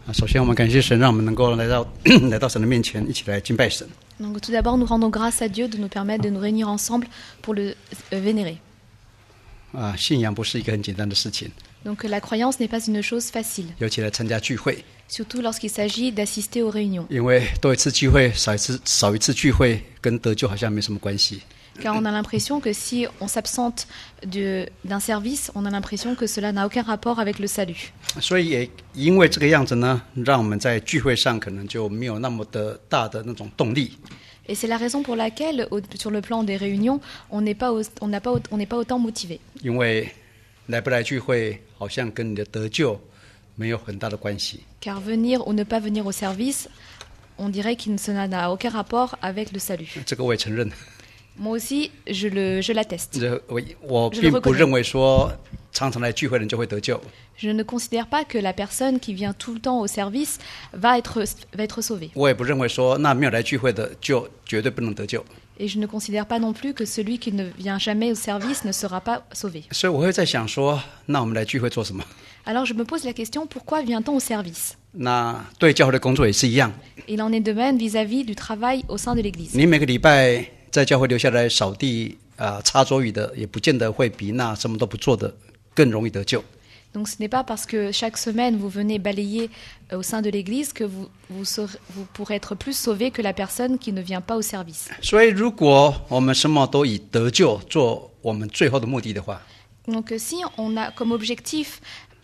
首先我们感谢神，让我们能够来到神的面前，一起来敬拜神。 Donc tout d'abord, nous rendons grâce à Dieu de nous permettre de nous réunir ensemble pour le vénérer. 信仰不是一个很简单的事情， Donc la croyance n'est pas une chose facile, 尤其来参加聚会， surtout lorsqu'il s'agit d'assister aux réunions. 因为多一次聚会少一次聚会，跟得救好像没什么关系。 Car on a l'impression que si on s'absente d'un service, on a l'impression que cela n'a aucun rapport avec le salut. 所以也因为这个样子呢，让我们在聚会上可能就没有那么的大的那种动力。 Et c'est la raison pour laquelle, sur le plan des réunions, on n'est pas autant motivé. 因为来不来聚会，好像跟你的得救没有很大的关系。 Car venir ou ne pas venir au service, on dirait que cela n'a aucun rapport avec le salut. 这个我也承认。 Moi aussi, je l'atteste. 我并不认为说常常来聚会的人就会得救。 Je ne considère pas que la personne qui vient tout le temps au service va être sauvée. 我也不认为说那没有来聚会的就绝对不能得救。 Et je ne considère pas non plus que celui qui ne vient jamais au service ne sera pas sauvé. 所以我会在想说，那我们来聚会做什么？ Alors je me pose la question, pourquoi vient-on au service? 那对教会的工作也是一样。 Il en est de même vis-à-vis du travail au sein de l'Église. 你每个礼拜在教会留下来扫地擦桌椅的，也不见得会比那什么都不做的更容易得救。 Donc ce n'est pas parce que chaque semaine vous venez balayer au sein de l'Église que vous pourrez être plus sauvé que la personne qui ne vient pas au service. 所以如果我们什么都以得救做我们最后的目的的话， Donc si on a comme objectif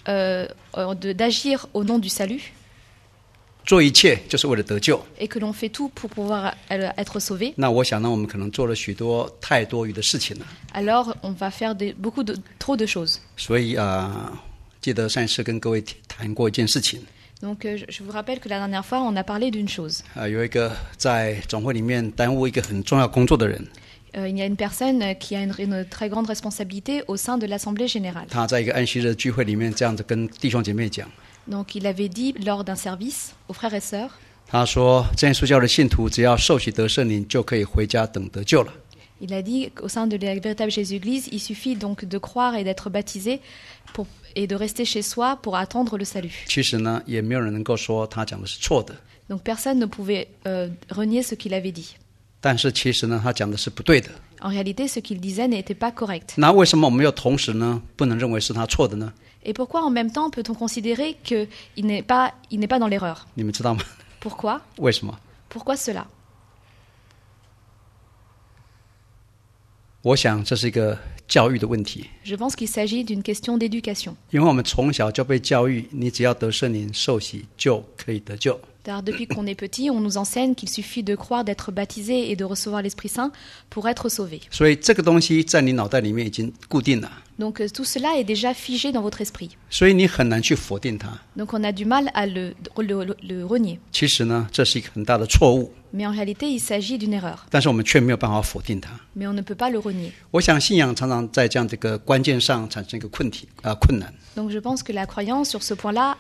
d'agir au nom du salut, 做一切就是为了得救， et que l'on fait tout pour pouvoir être sauvé, 那我想呢，我们可能做了太多余的事情了。 alors on va faire trop de choses. 所以记得上一次跟各位谈过一件事情。 Donc je vous rappelle que la dernière fois on a parlé d'une chose. 有一个在总会里面耽误一个很重要工作的人。 Il y a une personne qui a une très grande responsabilité au sein de l'Assemblée générale. 他在一个安息日聚会里面这样子跟弟兄姐妹讲。 Donc il avait dit lors d'un service aux frères et sœurs. 他说，真耶稣教的信徒只要受洗得圣灵，就可以回家等得救了。 Il a dit qu'au sein de la véritable Jésus-Église, il suffit donc de croire et d'être baptisé et de rester chez soi pour attendre le salut. 其实呢，也没有人能够说他讲的是错的。 Donc personne ne pouvait renier ce qu'il avait dit. 但是其实呢，他讲的是不对的。 En réalité, ce qu'il disait n'était pas correct. 那为什么我们又同时呢，不能认为是他错的呢？ Et pourquoi en même temps peut-on considérer qu'il n'est pas dans l'erreur? 你们知道吗？ Pourquoi? 为什么？ Pourquoi cela? 我想这是一个教育的问题。 Je pense qu'il s'agit d'une question d'éducation. 因为我们从小就被教育，你只要得圣灵受洗就可以得救。 Car depuis qu'on est petit, on nous enseigne qu'il suffit de croire, d'être baptisé et de recevoir l'Esprit Saint pour être sauvé. 所以这个东西在你脑袋里面已经固定了。 Donc tout cela est déjà figé dans votre esprit. 所以你很难去否定它。 Donc on a du mal à le renier. 其实呢，这是一个很大的错误。 Mais en réalité, il s'agit d'une erreur. 但是我们却没有办法否定它。 Mais on ne peut pas le renier. 我想信仰常常在这样的一个关键上产生一个困难。 Donc je pense que la croyance sur ce point-là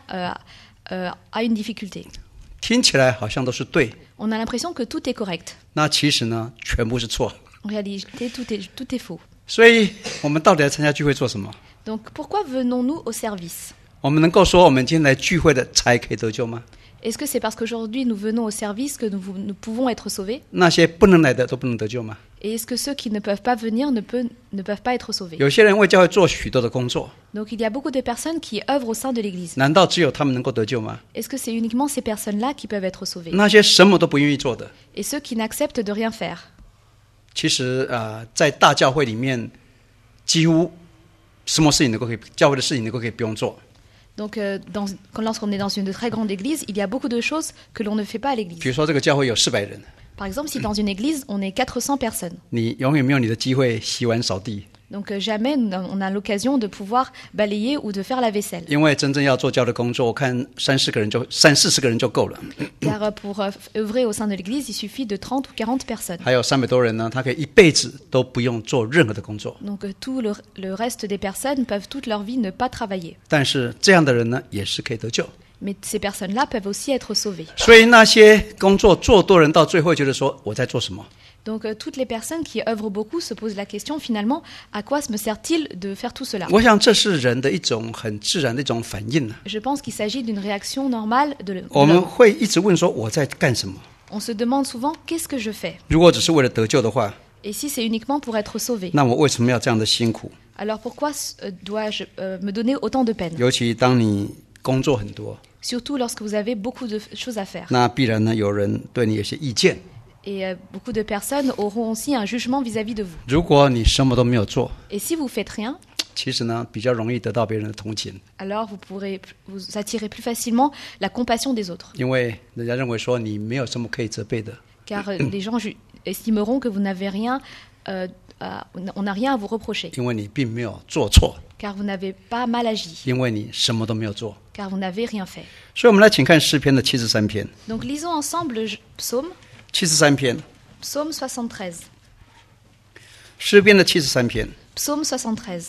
a une difficulté. 听起来好像都是对， On a l'impression que tout est correct. 那其实呢，全部是错。 En réalité, tout est faux. 所以我们到底来参加聚会做什么？ Donc pourquoi venons-nous au service? 我们能够说我们今天来聚会的才可以得救吗？ Est-ce que c'est parce qu'aujourd'hui nous venons au service que nous pouvons être sauvés? 那些不能来的都不能得救吗？ Et est-ce que ceux qui ne peuvent pas venir ne peuvent pas être sauvés? 有些人为教会做许多的工作， Donc il y a beaucoup de personnes qui œuvrent au sein de l'Église. 难道只有他们能够得救吗？ Est-ce que c'est uniquement ces personnes-là qui peuvent être sauvées? 那些什么都不愿意做的， Et ceux qui n'acceptent de rien faire? 其实在大教会里面，几乎什么事情教会的事情能够可以不用做。 Donc lorsqu'on est dans une très grande église, il y a beaucoup de choses que l'on ne fait pas à l'église. 比如说这个教会有400人， Par exemple, si dans une église, on est 400 personnes. 你永远没有你的机会洗碗扫地， Donc jamais on a l'occasion de pouvoir balayer ou de faire la vaisselle. 因为真正要做教的工作，我看30-40个人就够了。 Car pour œuvrer au sein de l'église, il suffit de 30 ou 40 personnes. 还有300多人呢，他可以一辈子都不用做任何的工作。 Donc tout le reste des personnes peuvent toute leur vie ne pas travailler. 但是这样的人呢，也是可以得救。 Mais ces personnes-là peuvent aussi être sauvées. 所以那些工作做多人到最后觉得说我在做什么？ Donc toutes les personnes qui œuvrent beaucoup se posent la question finalement, à quoi me sert-il de faire tout cela? 我想这是人的一种很自然的一种反应。 Je pense qu'il s'agit d'une réaction normale de 我们 l'homme. 会一直问说我在干什么？ On se demande souvent qu'est-ce que je fais? 如果只是为了得救的话， Et si c'est uniquement pour être sauvé, 那我为什么要这样的辛苦？ alors pourquoi dois-je me donner autant de peine? 尤其当你工作很多， Surtout lorsque vous avez beaucoup de choses à faire. 那必然呢有人对你有些意见。 Et beaucoup de personnes auront aussi un jugement vis-à-vis de vous. 如果你什么都没有做， Et si vous faites rien, 其实呢比较容易得到别人的同情， alors vous pourrez vous attirer plus facilement la compassion des autres. 因为人家认为说你没有什么可以责备的。 Car les gens estimeront que vous n'avez rien, on n'a rien à vous reprocher. 因为你并没有做错， Car vous n'avez pas mal agi. 因为你什么都没有做。 Car vous n'avez rien fait. 所以，我们来请看诗篇的73篇。 Donc lisons ensemble le psaume, 73篇， psaume 73. 诗篇的73篇。 Psaume 73.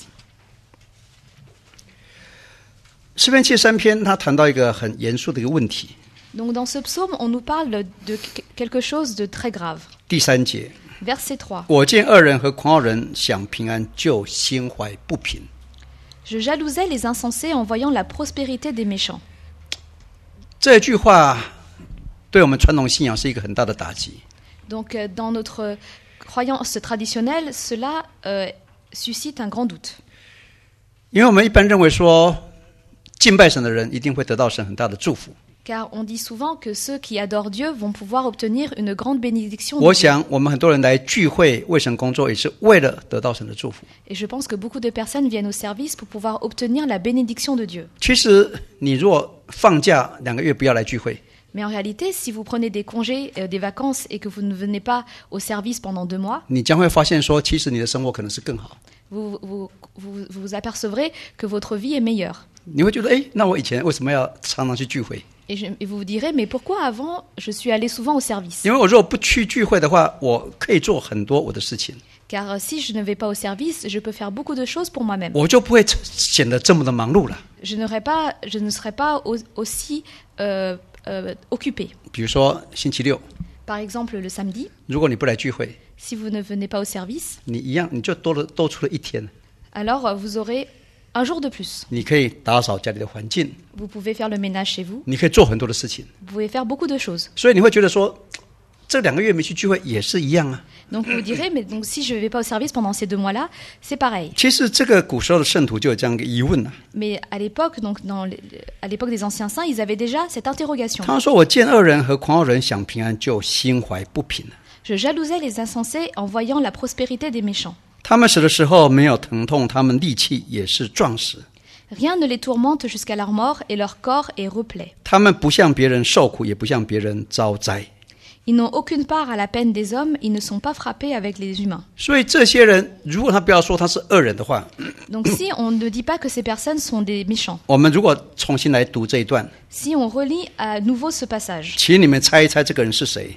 诗篇73篇，他谈到一个很严肃的一个问题。 Donc dans ce psaume, on nous parle de quelque chose de très grave. 第3节， Verset 3. 我见恶人和狂傲人享平安，就心怀不平。 Je jalousais les insensés en voyant la prospérité des méchants. 这句话对我们传统信仰是一个很大的打击。 Donc dans notre croyance traditionnelle, cela suscite un grand doute. 因为我们一般认为说，敬拜神的人一定会得到神很大的祝福。 Car on dit souvent que ceux qui adorent Dieu vont pouvoir obtenir une grande bénédiction. 我 de Dieu. 想，我们很多人来聚会为神工作，也是为了得到神的祝福。 Et je pense que beaucoup de personnes viennent au service pour pouvoir obtenir la bénédiction de Dieu. 其实，你如果放假2个月不要来聚会， Mais en réalité, si vous prenez des congés, des vacances et que vous ne venez pas au service pendant 2 mois, 你将会发现说，其实你的生活可能是更好。 vous apercevrez que votre vie est meilleure. 你会觉得，那我以前为什么要常常去聚会？ Et vous vous direz, mais pourquoi avant je suis allé souvent au service? 因为我如果不去聚会的话，我可以做很多我的事情， Car si je ne vais pas au service, je peux faire beaucoup de choses pour moi-même. 我就不会显得这么的忙碌了。 Je ne serai pas aussi occupé. 比如说星期六， Par exemple, le samedi, 如果你不来聚会， si vous ne venez pas au service, 你一样你就多出了一天， alors vous aurez un jour de plus. 你可以打扫家里的环境， Vous pouvez faire le ménage chez vous, 你可以做很多的事情， vous pouvez faire beaucoup de choses. 所以你会觉得说，这2个月没去聚会也是一样啊。 Donc vous vous direz, mais donc si je ne vais pas au service pendant ces 2 mois-là, c'est pareil. 其实这个古时候的圣徒就有这样一个疑问啊， Mais à l'époque, donc à l'époque des anciens saints, ils avaient déjà cette interrogation. 他说：“我见恶人和狂傲人享平安，就心怀不平。 Je jalousais les insensés en voyant la prospérité des méchants. 他们死的时候没有疼痛，他们力气也是壮实。 Rien ne les tourmente jusqu'à leur mort et leur corps est replet. 他们不向别人受苦，也不向别人遭灾。 Ils n'ont aucune part à la peine des hommes, ils ne sont pas frappés avec les humains. 所以这些人，如果他不要说他是恶人的话， Donc si on ne dit pas que ces personnes sont des méchants, 我们如果重新来读这一段， si on relit à nouveau ce passage, 请你们猜一猜这个人是谁？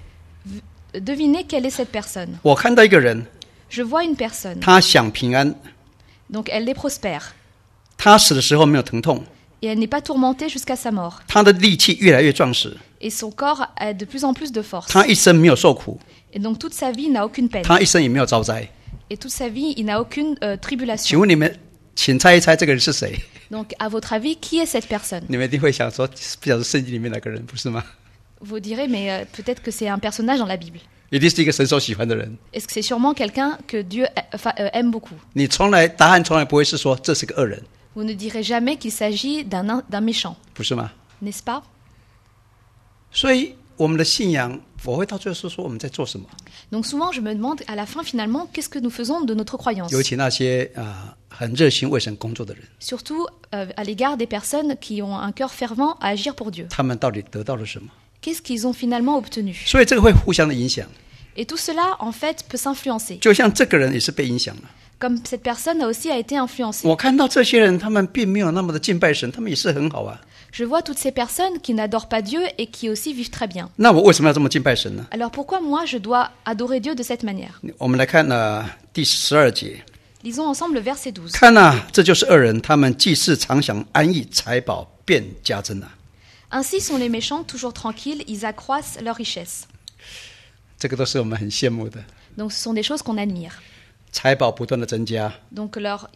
devinez quelle est cette personne. 我看到一个人， Je vois une personne, 他享平安， donc elle est prospère, 他死的时候没有疼痛， et elle n'est pas tourmentée jusqu'à sa mort, 他的力气越来越壮实， et son corps a de plus en plus de force. 他一生没有受苦， Et donc toute sa vie n'a aucune peine, 他一生也没有遭灾。 et toute sa vie il n'a aucune 请 tribulation. 问你们，请猜一猜这个人是谁？ Donc à votre avis, qui est cette personne? 你们一定会想说，不晓得圣经里面哪个人，不是吗？ Vous direz, mais peut-être que c'est un personnage dans la Bible. 一定是一个神所喜欢的人。 Est-ce que c'est sûrement quelqu'un que Dieu aime beaucoup? 你答案从来不会是说这是个恶人， Vous ne direz jamais qu'il s'agit d'un méchant, 不是吗？ n'est-ce pas? 所以我们的信仰，我会到最后说我们在做什么。 Donc souvent, je me demande à la fin, finalement, qu'est-ce que nous faisons de notre croyance? 尤其那些很热心为神工作的人， Surtout à l'égard des personnes qui ont un cœur fervent à agir pour Dieu. 他们到底得到了什么？ Qu'est-ce qu'ils ont finalement obtenu? 所以这个会互相的影响。 Et tout cela, en fait, peut s'influencer. 就像这个人也是被影响了。 Comme cette personne aussi a été influencée. 我看到这些人，他们并没有那么的敬拜神，他们也是很好啊。 Je vois toutes ces personnes qui n'adorent pas Dieu et qui aussi vivent très bien. 那我为什么要这么敬拜神呢？ Alors pourquoi moi je dois adorer Dieu de cette manière? 我们来看第12节， Lisons ensemble le verset 12. 看这就是恶人，他们既是常享安逸，财宝便加增啊。 Ainsi sont les méchants toujours tranquilles, ils accroissent leur richesse. 这个都是我们很羡慕的。 Donc ce sont des choses qu'on admire. 财宝不断的增加， Donc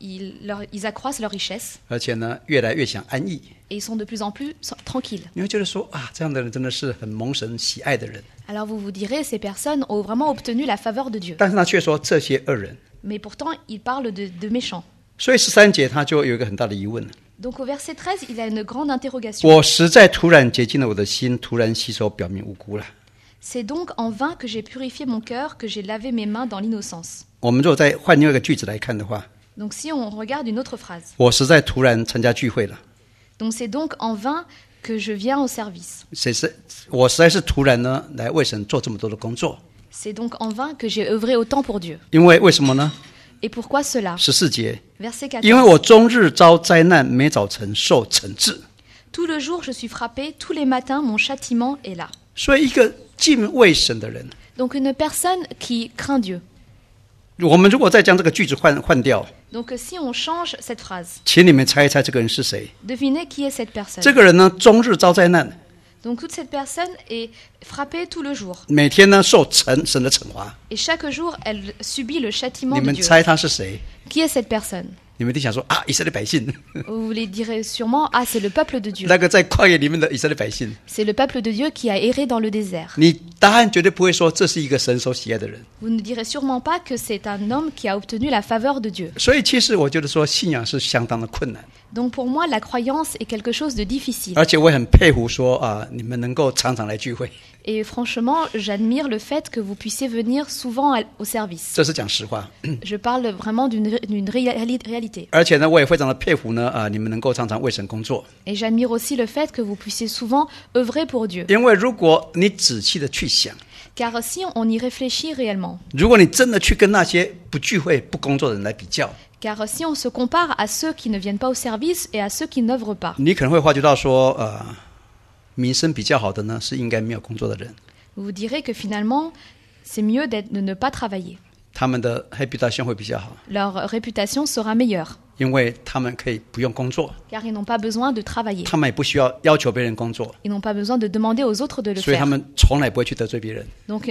ils accroissent leur richesse 而且呢，越来越想安逸。 et ils sont de plus en plus tranquilles. 你会觉得说啊，这样的人真的是很蒙神喜爱的人， Alors vous vous direz, ces personnes ont vraiment obtenu la faveur de Dieu. 但是他却说这些恶人。 Mais pourtant, ils parlent de méchants. 所以13节他就有一个很大的疑问了： Donc au verset 13, il a une grande interrogation. 我实在突然洁净了我的心，突然洗手，表明无辜了。 C'est donc en vain que j'ai purifié mon cœur, que j'ai lavé mes mains dans l'innocence. 我们如果再换另外一个句子来看的话， Donc si on regarde une autre phrase. 我实在突然参加聚会了。 Donc c'est donc en vain que je viens au service. 我实在是突然呢来为神做这么多的工作， C'est donc en vain que j'ai œuvré autant pour Dieu. 因为什么呢？ Et pourquoi cela? 14节， Verset 因为 14. 我终日遭灾难，每早晨受惩治。 Tout le jour je suis frappé, tous les matins mon châtiment est là. 所以一个敬畏神的人， Donc une personne qui craint Dieu. 我们如果再将这个句子换掉， Donc si on change cette phrase, 请你们猜一猜这个人是谁？ devinez qui est cette personne. 这个人呢，终日遭灾难， Donc toute cette personne est frappée tout le jour. 每天呢受神的惩罚。 Et chaque jour, elle subit le châtiment 你 de 们 Dieu. 猜他是谁？ Qui est cette personne? 你们一定想说啊，以色列百姓， Vous les direz sûrement, ah, c'est le peuple de Dieu. 那个在旷野里面的以色列百姓。 C'est le peuple de Dieu qui a erré dans le désert. 你答案绝对不会说这是一个神所喜爱的人。 Vous ne direz sûrement pas que c'est un homme qui a obtenu la faveur de Dieu. 所以其实我觉得说信仰是相当的困难， Donc pour moi, la croyance est quelque chose de difficile. 而且我也很佩服说啊，你们能够常常来聚会， Et franchement, j'admire le fait que vous puissiez venir souvent au service. 这是讲实话。 Je parle vraiment d'une réalité. 而且呢，我也非常的佩服呢啊，你们能够常常为神工作， Et j'admire aussi le fait que vous puissiez souvent œuvrer pour Dieu. 因为如果你仔细的去想， Car si on y réfléchit réellement, 如果你真的去跟那些不聚会、不工作的人来比较， car si on se compare à ceux qui ne viennent pas au service et à ceux qui n'œuvrent pas, 你可能会发觉到说，名声比较好的呢是应该没有工作的人， vous vous direz que finalement, c'est mieux de ne pas travailler. 他们的réputation会比较好， Leur réputation sera meilleure, 因为他们可以不用工作， car ils n'ont pas besoin de travailler. 他们也不需要要求别人工作， Ils n'ont pas besoin de demander aux autres de le 所以他 faire. 们从来不会去得罪别人。 Donc,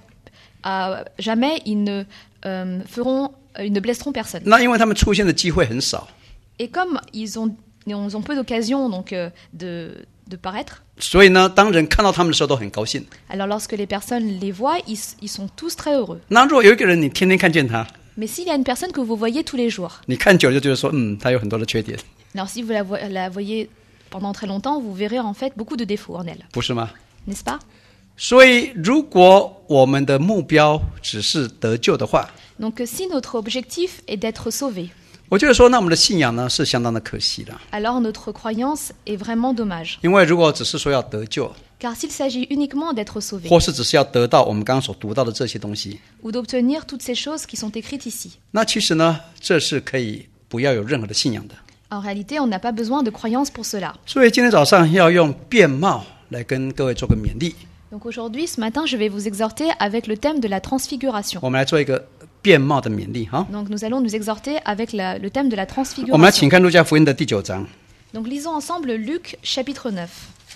jamais ils ne ils ne blesseront personne. 那因为他们出现的机会很少， Et comme ils ont peu d'occasions donc de paraître, 所以呢，当人看到他们的时候都很高兴。 alors lorsque les personnes les voient, ils sont tous très heureux. 那如果有一个人你天天看见他， Mais s'il y a une personne que vous voyez tous les jours, 你看久了就觉得说，他有很多的缺点， alors si vous la voyez pendant très longtemps, vous verrez en fait beaucoup de défauts en elle, 不是吗？ n'est-ce pas? 所以，如果我们的目标只是得救的话， Donc si notre objectif est d'être sauvé, 我觉得说，那我们的信仰呢是相当的可惜的。 alors notre croyance est vraiment dommage. 因为如果只是说要得救， Car s'il s'agit uniquement d'être sauvé, 或是只是要得到我们刚刚所读到的这些东西， ou d'obtenir toutes ces choses qui sont écrites ici, 那其实呢，这是可以不要有任何的信仰的。 en réalité, on n'a pas besoin de croyance pour cela. 所以今天早上要用变貌来跟各位做个勉励。 Donc aujourd'hui, ce matin, je vais vous exhorter avec le thème de la transfiguration. 我们来做一个变貌的勉励哈。 Donc nous allons nous exhorter avec le thème de la 我们来请 transfiguration. 看路加福音的第9章。 Donc lisons ensemble Luc chapitre 9.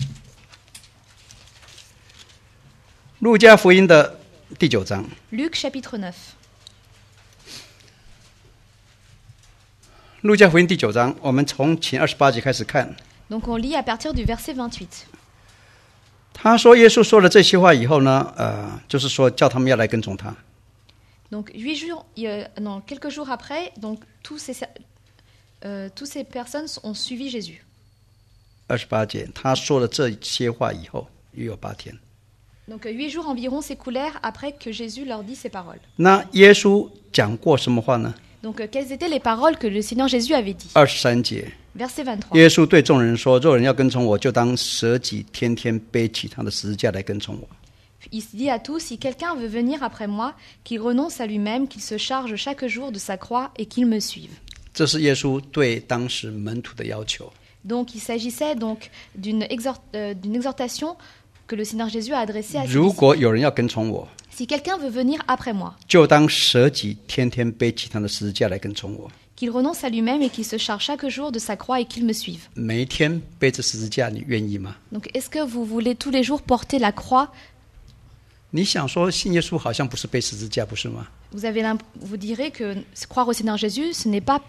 路加福音的第9章。 Luc chapitre 9. 路加福音第9章，我们从前28节开始看。 Donc on lit à partir du verset 28. 他说，耶稣说了这些话以后呢，就是说叫他们要来跟从他。 Donc quelques jours après, donc tous ces personnes ont suivi Jésus. 28节，他说了这些话以后，约有8天。 Donc 8 jours environ s'écoulèrent après que Jésus leur dit ces paroles. 那耶稣讲过什么话呢？ Donc quelles étaient les paroles que le Seigneur Jésus avait dit? 23节， Verset 23. 耶稣对众人说：“若有人要跟从我，就当舍己，天天背起他的十字架来跟从我。” Il se dit à tous, si quelqu'un veut venir après moi, qu'il renonce à lui-même, qu'il se charge chaque jour de sa croix et qu'il me suive. 这是耶稣对当时门徒的要求。 Donc il s'agissait donc d'une exhortation que le Seigneur Jésus a adressée à ses 如 disciples. 果有人要跟从我， Si quelqu'un veut venir après moi, 就当舍己，天天背起他的十字架来跟从我。 qu'il renonce à lui-même et qu'il se charge chaque jour de sa croix et qu'il me suive. 每一天背着十字架，你愿意吗？ Donc est-ce que vous voulez tous les jours porter la croix? 你想说信耶稣好像不是背十字架，不是吗？ Vous direz que croire au Seigneur Jésus, ce n'est pas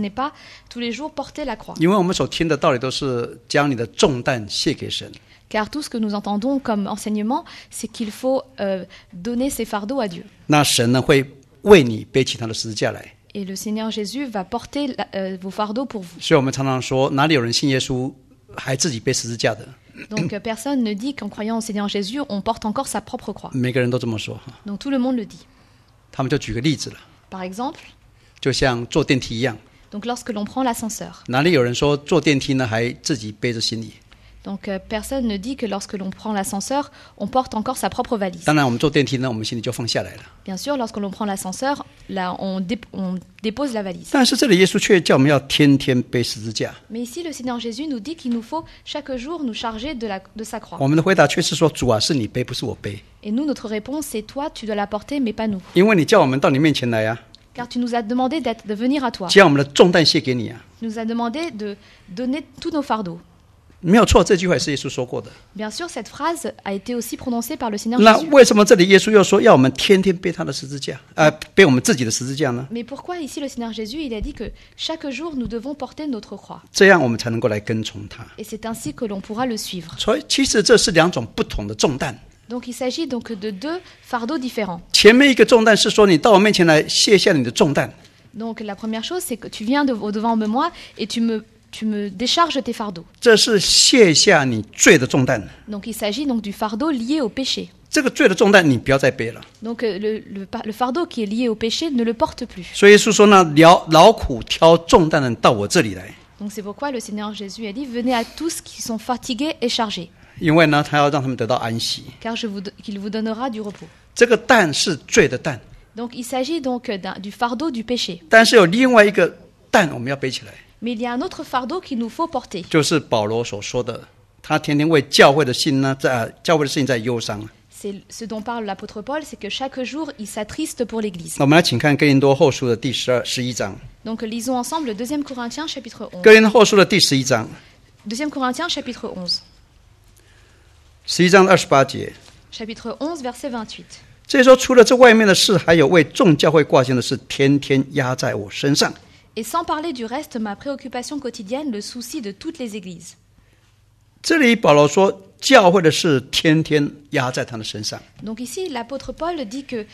tous les jours porter la croix. 因为我们所听的道理都是将你的重担卸给神。 Car tout ce que nous entendons comme enseignement, c'est qu'il faut donner ses fardeaux à Dieu. 那神呢会为你背起他的十字架来。 Et le Seigneur Jésus va porter vos fardeaux pour vous. 所以我们常常说，哪里有人信耶稣还自己背十字架的？ Donc personne ne dit qu'en croyant au Seigneur Jésus, on porte encore sa propre croix. 每个人都这么说哈。 Donc tout le monde le dit. 他们就举个例子了， Par exemple, 就像坐电梯一样， donc lorsque l'on prend l'ascenseur. 哪里有人说坐电梯呢还自己背着行李？ Donc personne ne dit que lorsque l'on prend l'ascenseur, on porte encore sa propre valise. 当然，我们坐电梯呢，我们行李就放下来了。 Bien sûr, lorsque l'on prend l'ascenseur, là, on dépose la valise. 但是这里耶稣却叫我们要天天背十字架。 Mais ici, le Seigneur Jésus nous dit qu'il nous faut chaque jour nous charger de sa croix. 我们的回答却是说：“主啊，是你背，不是我背。 Et nous, notre réponse, c'est toi, tu dois la porter, mais pas nous. 因为你叫我们到你面前来啊， Car tu nous as demandé de venir à toi. 将我们的重担卸给你啊。 Tu nous as demandé de donner tous nos fardeaux. ” 没有错，这句话也是耶稣说过的。 Bien sûr, cette phrase a été aussi prononcée par le Seigneur 那 Jésus. 为什么这里耶稣又说要我们天天背他的十字架，背我们自己的十字架呢？ Mais pourquoi ici le Seigneur Jésus, il a dit que chaque jour nous devons porter notre croix. 这样我们才能够来跟从他。 Et c'est ainsi que l'on pourra le suivre. 所以其实这是两种不同的重担。 Donc il s'agit donc de deux fardeaux différents. 前面一个重担是说你到我面前来卸下你的重担， Donc la première chose, c'est que tu viens devant moi et tu me décharges tes fardeaux. 这是卸下你罪的重担。 Donc il s'agit donc du fardeau lié au péché. 这个罪的重担你不要再背了。 Donc le fardeau qui est lié au péché ne le porte plus. 所以耶稣说呢，劳苦挑重担的人到我这里来， Donc c'est pourquoi le Seigneur Jésus a dit, venez à tous qui sont fatigués et chargés, 因为呢，他要让他们得到安息。 car qu'il vous donnera du repos. 这个担是罪的担， Donc il s'agit donc du fardeau du péché. 但是有另外一个担我们要背起来， Mais il y a un autre fardeau qu'il nous faut porter. 就是保罗所说的，他天天为教会的信呢，教会的事情在忧伤。 C'est ce dont parle l'apôtre Paul, c'est que chaque jour, il s'attriste pour l'Église. 那我们来请看哥林多后书的第11章， Donc lisons ensemble le 2 Corinthiens chapitre 11. 哥林多后书的第11章 2 Corinthiens chapitre 11. ，11章的28节。 Chapitre 11, verset 28. 所以说，除了这外面的事，还有为众教会挂心的事，天天压在我身上。 Et sans parler du reste, ma préoccupation quotidienne, le souci de toutes les églises. 这里保罗说，教会的事天天压在他的身上。 Donc ici, l'apôtre Paul dit que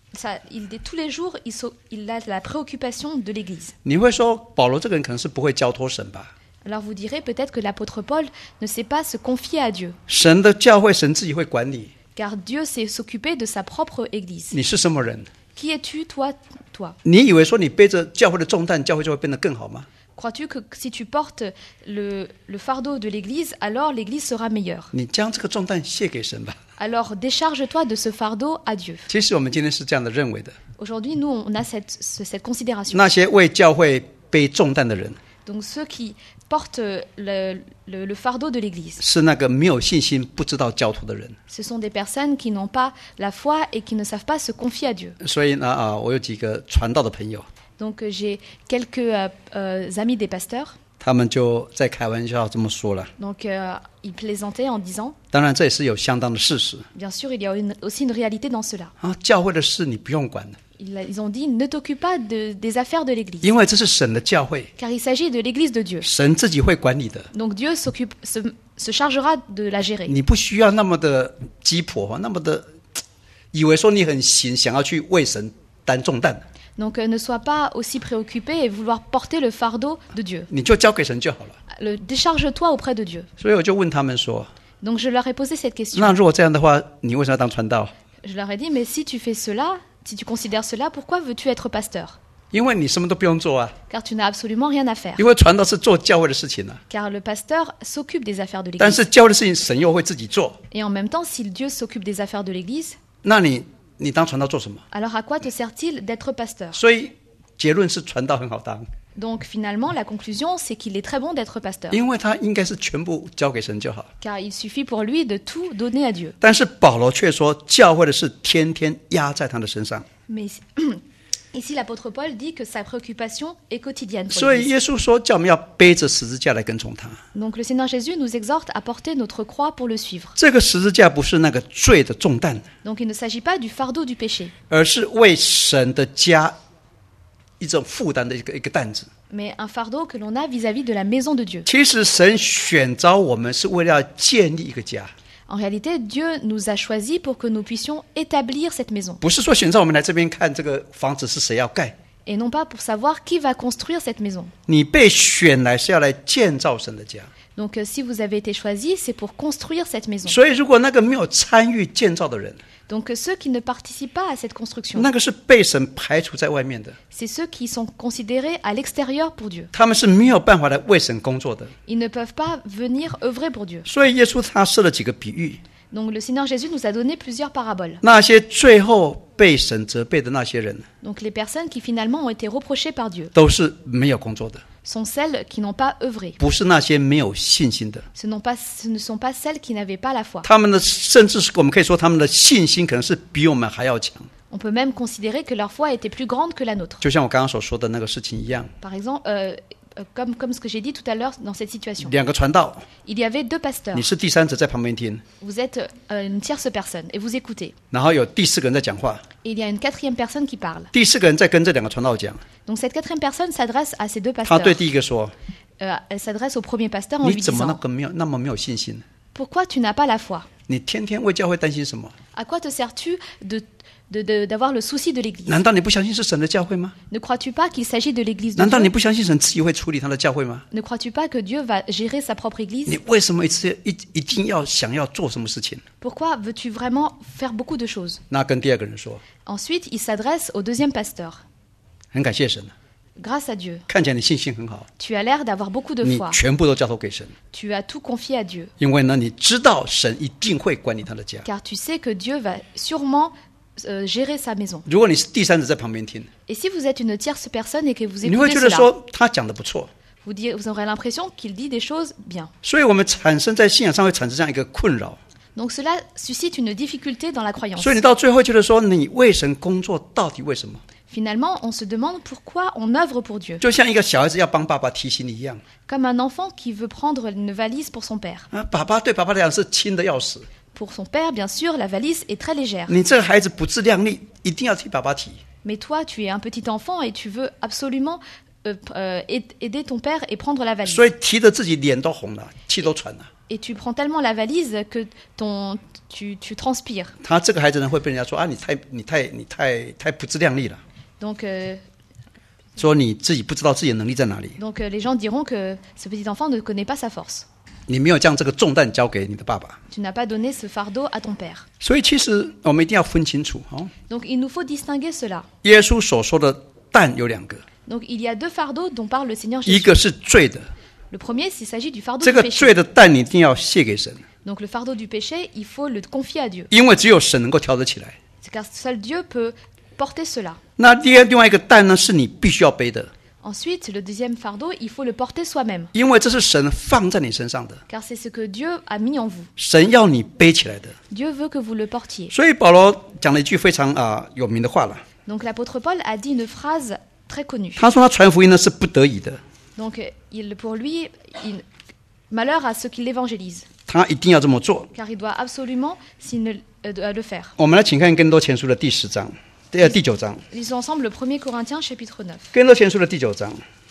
tous les jours, il a la préoccupation de l'église. 你会说，保罗这个人可能是不会交托神吧？ Alors vous direz peut-être que l'apôtre Paul ne sait pas se confier à Dieu, 神的教会，神自己会管理。 car Dieu sait s'occuper de sa propre église. 你是什么人？ Qui es-tu, toi? 你以为说你背着教会的重担，教会就会变得更好吗？ Crois-tu que si tu portes le fardeau de l'église, alors l'église sera meilleure? 你将这个重担卸给神吧。 Alors décharge-toi de ce fardeau à Dieu. 其实我们今天是这样的认为的。 Aujourd'hui, nous, on a cette considération. 那些为教会背重担的人， Donc ceux qui portent le fardeau de l'église, 是那个没有信心、不知道交托的人。 ce sont des personnes qui n'ont pas la foi et qui ne savent pas se confier à Dieu. 所以呢，我有几个传道的朋友， Donc j'ai quelques amis des pasteurs. 他们就在开玩笑这么说了。 Donc ils plaisantaient en disant, 当然，这也是有相当的事实 bien sûr, il y a aussi une réalité dans cela. 啊。教会的事你不用管的， Ils ont dit, ne t'occupe pas des affaires de l'église, 因为这是神的教会， car il s'agit de l'église de Dieu. 神自己会管理的。 Donc Dieu se chargera de la gérer. 你不需要那么的鸡婆，那么的以为说你很行，想要去为神担重担， Donc ne sois pas aussi préoccupé et vouloir porter le fardeau de Dieu. 你就交给神就好了。 Décharge-toi auprès de Dieu. 所以我就问他们说， Donc je leur ai posé cette question. 那如果这样的话，你为什么要当传道？ Je leur ai dit, mais si tu fais cela, si tu considères cela, pourquoi veux-tu être pasteur? 因为你什么都不用做啊， Car tu n'as absolument rien à faire. 因为传道是做教会的事情啊。 Car le pasteur s'occupe des affaires de 但 l'église. 是教会的事情，神又会自己做。 Et en même temps, si Dieu s'occupe des affaires de l'église, 那你当传道做什么？ alors à quoi te sert-il d'être pasteur? 所以结论是传道很好当， Donc finalement, la conclusion, c'est qu'il est très bon d'être pasteur. 因为他应该是全部交给神就好。 Car il suffit pour lui de tout donner à Dieu. 但是保罗却说，教会的事天天压在他的身上。 Mais Ici, l'apôtre Paul dit que sa préoccupation est quotidienne pour 所以 l'Église. 耶稣说叫我们要背着十字架来跟从他。 Donc le Seigneur Jésus nous exhorte à porter notre croix pour le suivre. 这个十字架不是那个罪的重担， Donc il ne s'agit pas du fardeau du péché, 而是为神的家一种负担的一个担子。 mais un fardeau que l'on a vis-à-vis de la maison de Dieu. 其实神选召我们是为了要建立一个家， En réalité, Dieu nous a choisis pour que nous puissions établir cette maison, 不是说选召我们来这边看这个房子是谁要盖。 et non pas pour savoir qui va construire cette maison. 你被选来是要来建造神的家， Donc si vous avez été choisis, c'est pour construire cette maison. 所以如果那个没有参与建造的人， Donc ceux qui ne participent pas à cette construction, 那个是被神排除在外面的， c'est ceux qui sont considérés à l'extérieur pour Dieu. 他们是没有办法来为神工作的。 Ils ne peuvent pas venir œuvrer pour Dieu. 所以耶稣他设了几个比喻， Donc le Seigneur Jésus nous a donné plusieurs paraboles. 那些最后被神责备的那些人， Donc les personnes qui finalement ont été reprochées par Dieu 都是没有工作的， sont celles qui n'ont pas œuvré. 不是那些没有信心的。 Ce ne sont pas celles qui n'avaient pas la foi. 他们的甚至是我们可以说，他们的信心可能是比我们还要强。 On peut même considérer que leur foi était plus grande que la nôtre. 就像我刚刚所说的那个事情一样， Par exemple, comme ce que j'ai dit tout à l'heure dans cette situation. 两个传道， Il y avait deux pasteurs. 你是第三者在旁边听， Vous êtes une tierce personne et vous écoutez. 然后有第四个人在讲话， Et il y a une quatrième personne qui parle. 第四个人在跟这两个传道讲， Donc cette quatrième personne s'adresse à ces deux 他 pasteurs. 对第一个说 Elle s'adresse au premier pasteur en：“ 你 lui 怎么 disant 那么没有信心？ Pourquoi tu n'as pas la foi? 你天天为教会担心什么？ À quoi te sers-tu d'avoir le souci de l'Église? 难道你不相信是神的教会吗？ Ne crois-tu pas qu'il s'agit de l'Église de 难道你 Dieu? 不相信神自己会处理他的教会吗？ Ne crois-tu pas que Dieu va gérer sa propre Église? 你为什么一定要想要做什么事情？” Pourquoi veux-tu vraiment faire beaucoup de choses? 那跟第二个人说 Ensuite, il s'adresse au deuxième pasteur. 很感谢神， Grâce à Dieu, 看起来你信心很好， tu as l'air d'avoir beaucoup de 你 foi. 全部都交托给神， Tu as tout confié à Dieu. 因为呢，你知道神一定会管理他的家。 Car tu sais que Dieu va sûrement gérer sa maison. 如果你是第三者在旁边听， Et si vous êtes une tierce personne et que vous 你会 écoutez 觉得 cela, 说他讲的不错， vous aurez l'impression qu'il dit des choses bien. 所以我们产生在信仰上会产生这样一个困扰。 Donc cela suscite une difficulté dans la croyance. 所以你到最后会觉得说，你为神工作到底为什么？ Finalement, on se demande pourquoi on œuvre pour Dieu. 就像一个小孩子要帮爸爸提行李一样 Comme un enfant qui veut prendre une valise pour son père. 啊，爸爸对爸爸来讲是轻的要死， Pour son père, bien sûr, la valise est très légère. 你这个孩子不自量力，一定要替爸爸提。 Mais toi, tu es un petit enfant et tu veux absolument aider ton père et prendre la valise. 所以提得自己脸都红了，气都喘了。 Et tu prends tellement la valise que tu transpires. 他这个孩子呢会被人家说啊，你太不自量力了， Donc, 说你自己不知道自己的能力在哪里， les gens diront que ce petit enfant ne connaît pas sa force. 你没有将这个重担交给你的爸爸。 Tu n'as pas donné ce fardeau à ton père. 所以其实我们一定要分清楚哦， Donc il nous faut distinguer cela. 耶稣所说的担有两个， Donc il y a deux fardeaux dont parle le Seigneur 一 Jésus. 个是罪的， Le premier, il s'agit du fardeau 这 du 个 péché. 罪的担你一定要卸给神， Donc le fardeau du péché, il faut le confier à Dieu. 因为只有神能够挑得起来。 C'est car seul Dieu peut porter cela. 那另外一个担呢，是你必须要背的， Ensuite, le deuxième fardeau, il faut le porter soi-même. 因为这是神放在你身上的， Car c'est ce que Dieu a mis en vous. 神要你背起来的。 Dieu veut que vous le portiez. 所以保罗讲了一句非常有名的话了， Donc l'apôtre Paul a dit une phrase très connue. 他说他传福音呢是不得已的， Donc pour lui, malheur à ceux qui l'évangélisent. 他一定要这么做。 Car il doit absolument le faire. 我们来请看更多前书的第9章。 Lisons ensemble le 1er Corinthiens chapitre 9. 更多前书的第9章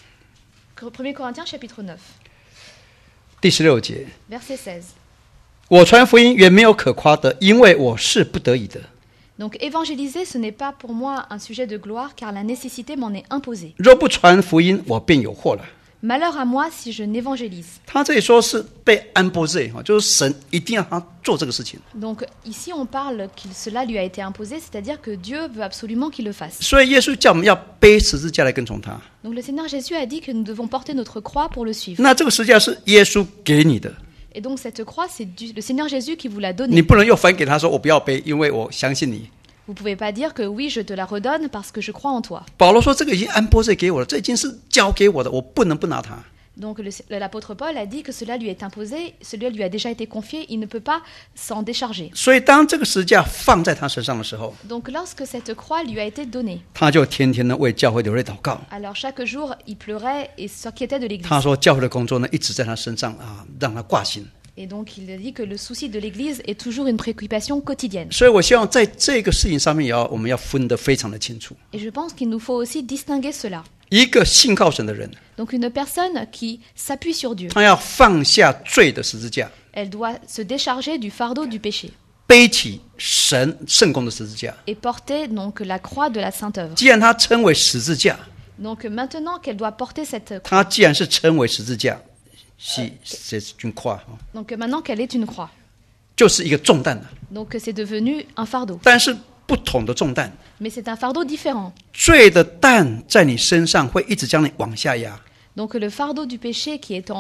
1er Corinthiens chapitre 9, 第16节， verset 16. 我传福音原没有可夸的，因为我是不得已的。 Donc évangéliser, ce n'est pas pour moi un sujet de gloire, car la nécessité m'en est imposée. 若不传福音，我便有祸了。 Malheur à moi si je n'évangélise. 他这里说是被安波罪，就是神一定要他做这个事情。 Donc ici on parle que cela lui a été imposé, c'est-à-dire que Dieu veut absolument qu'il le fasse. 所以耶稣叫我们要背十字架来跟从他。 Donc le Seigneur Jésus a dit que nous devons porter notre croix pour le suivre. 那这个十字架是耶稣给你的， Et donc cette croix, c'est le Seigneur Jésus qui vous l'a 你 donnée. 不能又还给他说我不要背，因为我相信你。 Vous ne pouvez pas dire que oui, je te la redonne parce que je crois en toi. 保罗说这个已经安波罪给我了，这已经是交给我的，我不能不拿它。 Donc l'apôtre Paul a dit que cela lui est imposé, cela lui a déjà été confié, il ne peut pas s'en décharger. 所以当这个十字架放在他身上的时候， Donc lorsque cette croix lui a été donnée, 他就天天的为教会流泪祷告。 alors chaque jour il pleurait et s'inquiétait de l'église. 他说教会的工作呢一直在他身上让他挂心。 Et donc il a dit que le souci de l'église est toujours une préoccupation quotidienne. 所以我希望在这个事情上面我们要分得非常的清楚。 Et je pense qu'il nous faut aussi distinguer cela. 一个信靠神的人， Donc une personne qui s'appuie sur Dieu, 他要放下罪的十字架， elle doit se décharger du fardeau du péché 背起神圣工的十字架。 et porter donc la croix de la sainte œuvre. 既然他称为十字架， Donc maintenant qu'elle doit porter cette croix, 他既然是称为十字架，c'est une croix， donc maintenant qu'elle est une croix, 就是一个重担了。 donc c'est devenu un fardeau. 但是不同的重担， Mais c'est un fardeau différent. 罪的担在你身上会一直将你往下压。 Donc le fardeau du péché qui est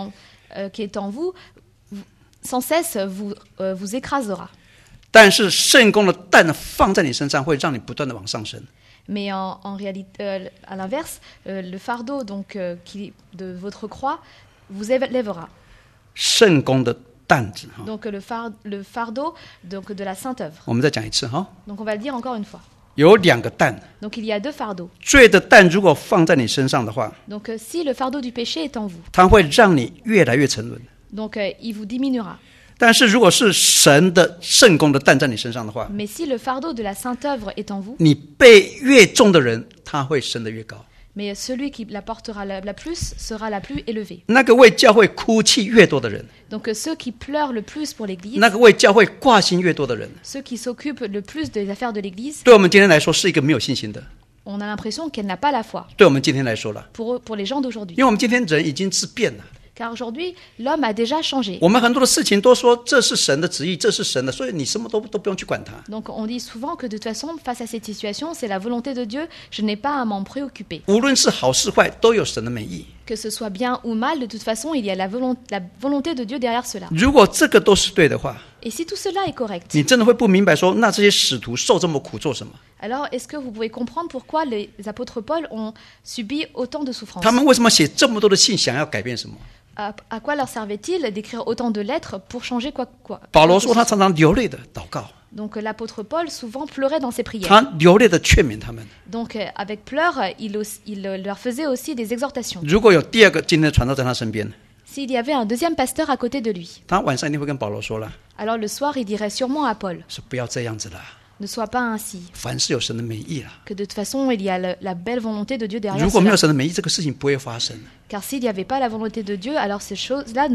en vous, sans cesse vous écrasera. 但是圣工的担放在你身上，会让你不断的往上升。 Mais en réalité, à l'inverse, le fardeau donc, de votre croix vous élèvera. 圣工的担子， Donc le fardeau donc, de la sainte œuvre. 我们再讲一次哈， Donc on va le dire encore une fois. 有两个担， Donc il y a deux fardeaux. 罪的担如果放在你身上的话， Donc si le fardeau du péché est en vous, 它会让你越来越沉沦。 donc il vous diminuera. 但是如果是神的圣工的担在你身上的话， Mais si le fardeau de la sainte œuvre est en vous, 你背越重的人，他会升得越高。 mais celui qui la portera la plus sera la plus élevée. 那个为教会哭泣越多的人， Donc ceux qui pleurent le plus pour l'Église, 那个为教会挂心越多的人， ceux qui s'occupent le plus des affaires de l'Église, 对我们今天来说是一个没有信心的。 on a l'impression qu'elle n'a pas la foi 对我们今天来说了， pour les gens d'aujourd'hui. 因为我们今天人已经是变了， Car aujourd'hui, l'homme a déjà changé. 我们很多的事情都说这是神的旨意，这是神的，所以你什么都不用去管它。 Donc on dit souvent que de toute façon, face à cette situation, c'est la volonté de Dieu, je n'ai pas à m'en préoccuper. 无论是好是坏，都有神的美意。 Que ce soit bien ou mal, de toute façon, il y a la volonté de Dieu derrière cela. 如果这个都是对的话， Et si tout cela est correct, 你真的会不明白说，那这些使徒受这么苦做什么？ alors est-ce que vous pouvez comprendre pourquoi les apôtres Paul ont subi autant de souffrances? 他们为什么写这么多的信，想要改变什么？ À quoi leur servait-il d'écrire autant de lettres pour changer quoi? 保罗说他常常流泪的祷告， Donc l'apôtre Paul souvent pleurait dans ses prières. 他流泪的劝勉他们。 Donc avec pleurs, il leur faisait aussi des exhortations. 如果有第二个今天的传道在他身边， S'il y avait un deuxième pasteur à côté de lui, 他晚上一定会跟保罗说了， alors le soir il dirait sûrement à Paul, 说不要这样子了， ne sois pas ainsi, 凡事有神的美意了。 que de toute façon il y a la belle volonté de Dieu derrière 如果没有 cela. 神的美意，这个事情不会发生。 Car s'il n'y avait pas la volonté de Dieu, alors ces choses-là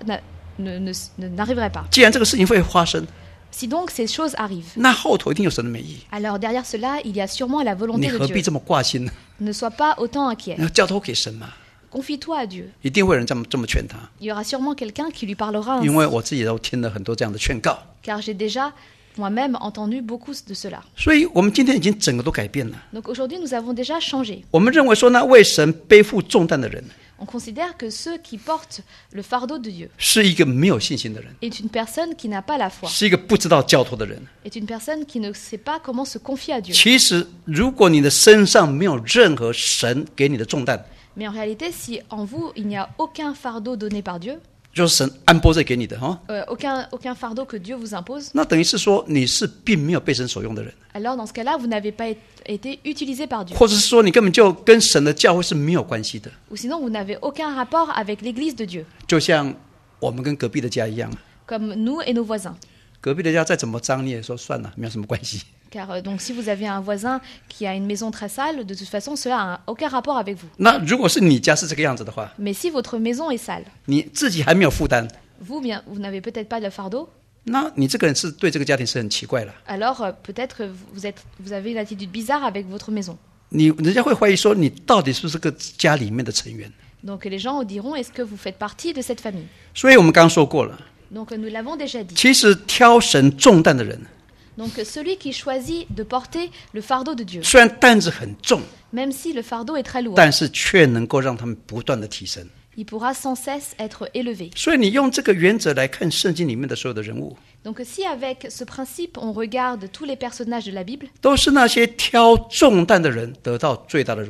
n'arriveraient pas. 既然这个事情会发生， Si donc ces choses arrivent, 那后头一定有神的美意。 alors derrière cela, il y a sûrement la 你 volonté 何 de 必 Dieu. 这么挂心呢？ Ne sois pas autant inquiet. 你要交托给神嘛， Confie-toi à Dieu. 一定会有人这么劝他。 Il y aura sûrement quelqu'un qui lui parlera 因 ainsi. 为我自己都听了很多这样的劝告， Car j'ai déjà moi-même entendu beaucoup de cela. 所以我们今天已经整个都改变了。 Donc aujourd'hui, nous avons déjà changé. 我们认为说，那为神背负重担的人， On considère que ceux qui portent le fardeau de Dieu 是一个没有信心的人， est une personne qui n'a pas la foi, 是一个不知道交托的人。 est une personne qui ne sait pas comment se confier à Dieu. 其实，如果你的身上没有任何神给你的重担， Mais en réalité, si en vous, il n'y a aucun fardeau donné par Dieu, 就是神安拨这给你的哈， aucun fardeau que Dieu vous impose, 那等于是说你是并没有被神所用的人， alors dans ce cas-là, vous n'avez pas été utilisé par Dieu. 或者是说你根本就跟神的教会是没有关系的， Ou sinon, vous n'avez aucun rapport avec l'Église de Dieu, 就像我们跟隔壁的家一样， comme nous et nos voisins. 隔壁的家再怎么脏，你也说算了，没有什么关系。 Car donc, si vous avez un voisin qui a une maison très sale, de toute façon, cela n'a aucun rapport avec vous. 那如果是你家是这个样子的话， Mais si votre maison est sale, 你自己还没有负担， vous n'avez peut-être pas de fardeau, 那你这个人是对这个家庭是很奇怪了。 alors peut-être vous avez une attitude bizarre avec votre maison. 人家会怀疑说你到底是不是个家里面的成员。 Donc les gens diront, est-ce que vous faites partie de cette famille? 所以我们刚刚说过了， Donc nous l'avons déjà dit. 其实挑神重担的人， Donc celui qui choisit de porter le fardeau de Dieu, 虽然担子很重， même si le fardeau est très lourd, 但是却能够让他们不断的提升。 il pourra sans cesse être élevé. 所以你用这个原则来看圣经里面的所有的人物， Donc si avec ce principe on regarde tous les personnages de la Bible, 都是那些挑重担的人得到最大的荣耀。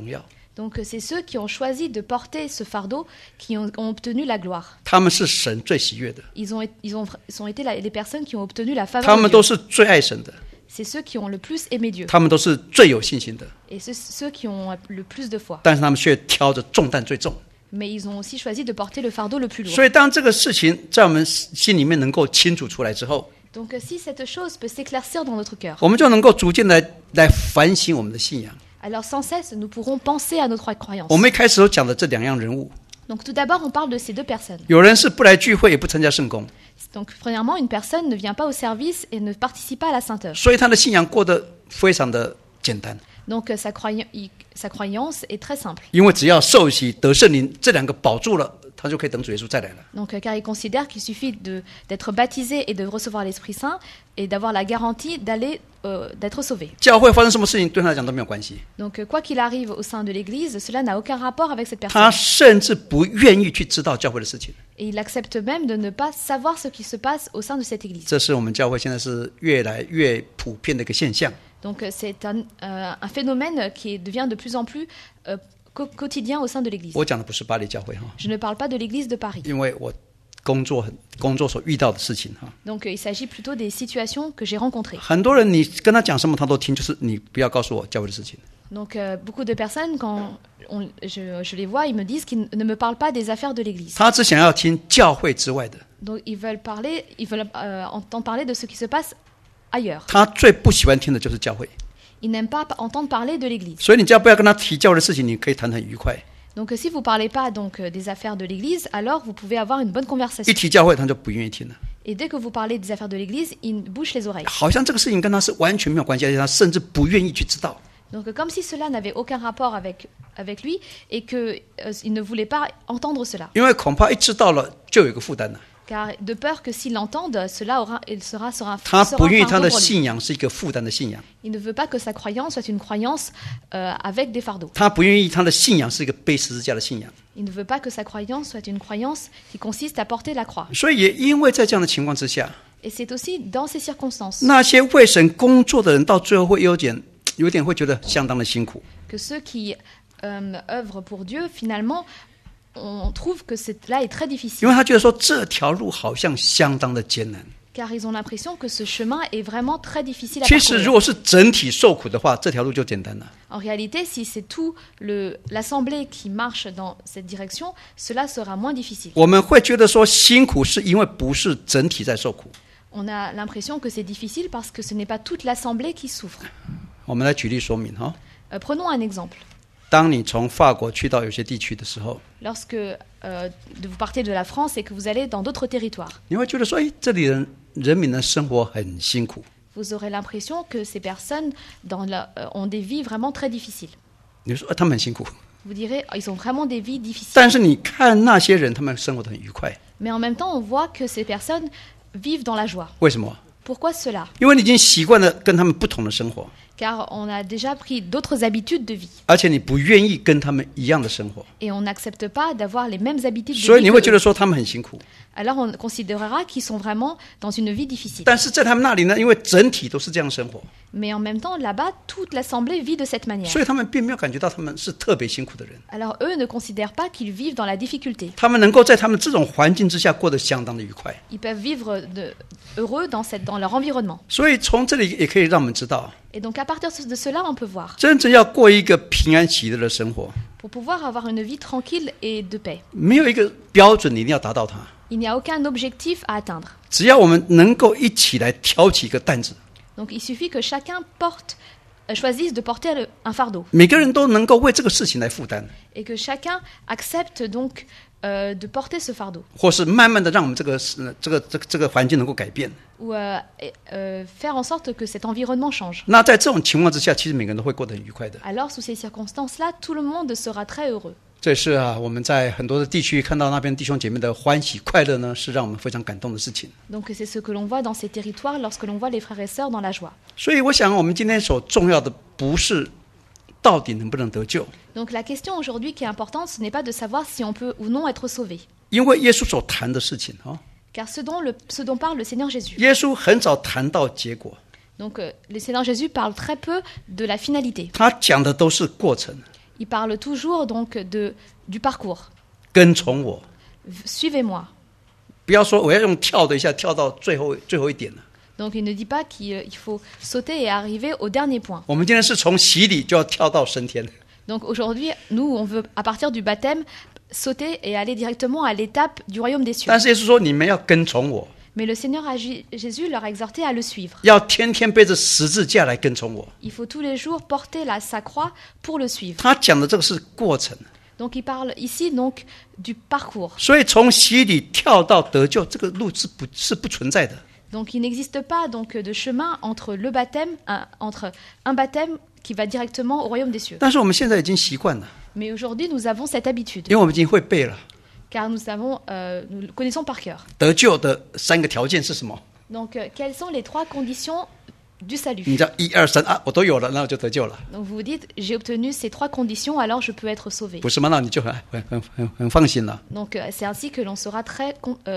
Donc c'est ceux qui ont choisi de porter ce fardeau qui ont obtenu la gloire. 他们是神最喜悦的， Ils ont été les personnes qui ont obtenu la 他 faveur 们 de 都 Dieu. 是最爱神的， C'est ceux qui ont le plus aimé Dieu 他们都是最有信心的， et ceux qui ont le plus de foi. 但是他们却挑着重担最重。 Mais ils ont aussi choisi de porter le fardeau le plus lourd. 所以当这个事情在我们心里面能够清楚出来之后， Donc si cette chose peut s'éclaircir dans notre cœur, 我们就能够逐渐的来反省我们的信仰。 alors sans cesse nous pourrons penser à notre croyance. 我们一开始所讲的这两样人物， Donc tout d'abord on parle de ces deux personnes. 有人是不来聚会也不参加圣工， Donc premièrement une personne ne vient pas au service et ne participe pas à la sainteté. 所以他的信仰过得非常的简单， Donc sa croyance est très simple. 因为只要受洗得圣灵这两个保住了，他就可以等主耶稣再来了。 Donc car il considère qu'il suffit d'être baptisé et de recevoir l'Esprit Saint et d'avoir la garantie d'être sauvé. 教会发生什么事情对他来讲都没有关系， Donc quoi qu'il arrive au sein de l'Église, cela n'a aucun rapport avec cette 他 personne. 甚至不愿意去知道教会的事情。 Et il accepte même de ne pas savoir ce qui se passe au sein de cette Église. 这是我们教会现在是越来越普遍的一个现象。 Donc c'est un phénomène qui devient de plus en plus quotidien au sein de l'Église. 我讲的不是巴黎教会哈， Je ne parle pas de l'Église de Paris. 因为我工作所遇到的事情哈， Donc il s'agit plutôt des situations que j'ai rencontrées. 很多人你跟他讲什么他都听，就是你不要告诉我教会的事情。 Donc beaucoup de personnes, quand je les vois, ils me disent qu'ils ne me parlent pas des affaires de l'Église. 他只想要听教会之外的， Donc ils veulent entendre parler de ce qui se passe ailleurs. 他最不喜欢听的就是教会。 Ils n'aiment pas entendre parler de l'Église. 所以你只要不要跟他提教会的事情，你可以谈得很愉快。 Donc si vous ne parlez pas des affaires de l'Église, alors vous pouvez avoir une bonne 一 conversation. 提教会，他就不愿意听了， Et dès que vous parlez des affaires de l'Église, ils bouchent les oreilles. 好像这个事情跟他是完全没有关系，而且他甚至不愿意去知道。 Donc comme si cela n'avait aucun rapport avec lui et qu'il ne voulait pas entendre cela. 因为恐怕一知道了，就有一个负担了。 Car de peur que s'il l'entende, cela sera 他 un 不愿意 fardeau 他的 pour lui. 信仰是一个负担的信仰， Il ne veut pas que sa croyance soit une croyance avec des fardeaux. 他不愿意他的信仰是一个背十字架的信仰。 Il ne veut pas que sa croyance soit une croyance qui consiste à porter la croix. 所以也因为在这样的情况之下， Et c'est aussi dans ces circonstances 那些为神工作的人到最后会有点会觉得相当的辛苦， que ceux qui œuvrent pour Dieu, finalement, on trouve que cela est très 因 difficile. 为他觉得说这条路好像相当的艰难。 Car ils ont l'impression que ce chemin est vraiment très difficile à 其实 parcourir. 如果是整体受苦的话，这条路就简单了。 En réalité, si c'est tout l'assemblée qui marche dans cette direction, cela sera moins difficile. 我们会觉得说辛苦是因为不是整体在受苦。 On a l'impression que c'est difficile parce que ce n'est pas toute l'assemblée qui souffre. 我们来举例说明哈。 Prenons un exemple. 当你从法国去到有些地区的时候， Lorsque vous partez de la France et que vous allez dans d'autres territoires, 你会觉得说，哎，这里人民的生活很辛苦。 vous aurez l'impression que ces personnes ont des vies vraiment très difficiles. 你说，他们很辛苦， Vous direz, ils ont vraiment des vies difficiles. 但是你看那些人，他们生活得很愉快， Mais en même temps, on voit que ces personnes vivent dans la joie. 为什么？ Pourquoi cela? 因为你已经习惯了跟他们不同的生活， Car on a déjà pris d'autres habitudes de vie. 而且你不愿意跟他们一样的生活， Et on n'accepte pas d'avoir les mêmes habitudes de 所以 vie 你会 que 觉 eux. 得说他们很辛苦。 Alors on considérera qu'ils sont vraiment dans une vie difficile. 但是在他们那里呢，因为整体都是这样生活， Mais en même temps, là-bas, toute l'assemblée vit de cette manière. 所以他们并没有感觉到他们是特别辛苦的人。 Alors eux ne considèrent pas qu'ils vivent dans la difficulté. 他们能够在他们这种环境之下过得相当的愉快。 Ils peuvent vivre heureux dans leur environnement. 所以从这里也可以让我们知道， Et donc à partir de cela, on peut voir. 真正要过一个平安喜乐的生活， Pour pouvoir avoir une vie tranquille et de paix, 没有一个标准你一定要达到它。 il n'y a aucun objectif à atteindre. 只要我们能够一起来挑起一个担子， Donc il suffit que chacun choisisse de porter un fardeau 每个人都能够为这个事情来负担， et que chacun accepte donc de porter ce fardeau 或是慢慢的让我们这个环境能够改变。 ou faire en sorte que cet environnement change. 那在这种情况之下，其实每个人都会过得很愉快的。 Alors sous ces circonstances-là, tout le monde sera très heureux. 这是我们在很多的地区看到那边弟兄姐妹的欢喜快乐呢，是让我们非常感动的事情。 Donc c'est ce que l'on voit dans ces territoires lorsque l'on voit les frères et sœurs dans la joie. 所以我想，我们今天所重要的不是到底能不能得救， Donc la question aujourd'hui qui est importante, ce n'est pas de savoir si on peut ou non être sauvé. 因为耶稣所谈的事情 Car ce dont parle le Seigneur Jésus. 耶稣很早谈到结果， Donc le Seigneur Jésus parle très peu de la finalité. 他讲的都是过程。 Il parle toujours donc du parcours. 跟从我， Suivez-moi. 不要说我要用跳的一下跳到最后一点了。 Donc il ne dit pas qu'il faut sauter et arriver au dernier point. 我们今天是从洗礼就要跳到升天， Donc aujourd'hui, nous, on veut, à partir du baptême, sauter et aller directement à l'étape du royaume des cieux. 但是耶稣说你们要跟从我， Mais le Seigneur Jésus leur a exhorté à le suivre. 要天天背着十字架来跟从我。 Il faut tous les jours porter sa croix pour le suivre. 他讲的这个是过程， Donc il parle ici donc du parcours. 所以从洗礼跳到得救，这个路是不存在的。 Donc il n'existe pas donc de chemin entre le baptême, entre un baptême qui va directement au royaume des cieux. 但是我们现在已经习惯了， Mais aujourd'hui, nous avons cette habitude, 因为我们已经会背了。 car nous le connaissons par cœur. 得救的3个条件是什么？ Donc quelles sont les 3 conditions du salut? 你知道1、2、3啊，我都有了，那我就得救了， Donc vous vous dites, j'ai obtenu ces 3 conditions, alors je peux être sauvé. 不是吗？那你就很放心了。 Donc c'est ainsi que l'on sera très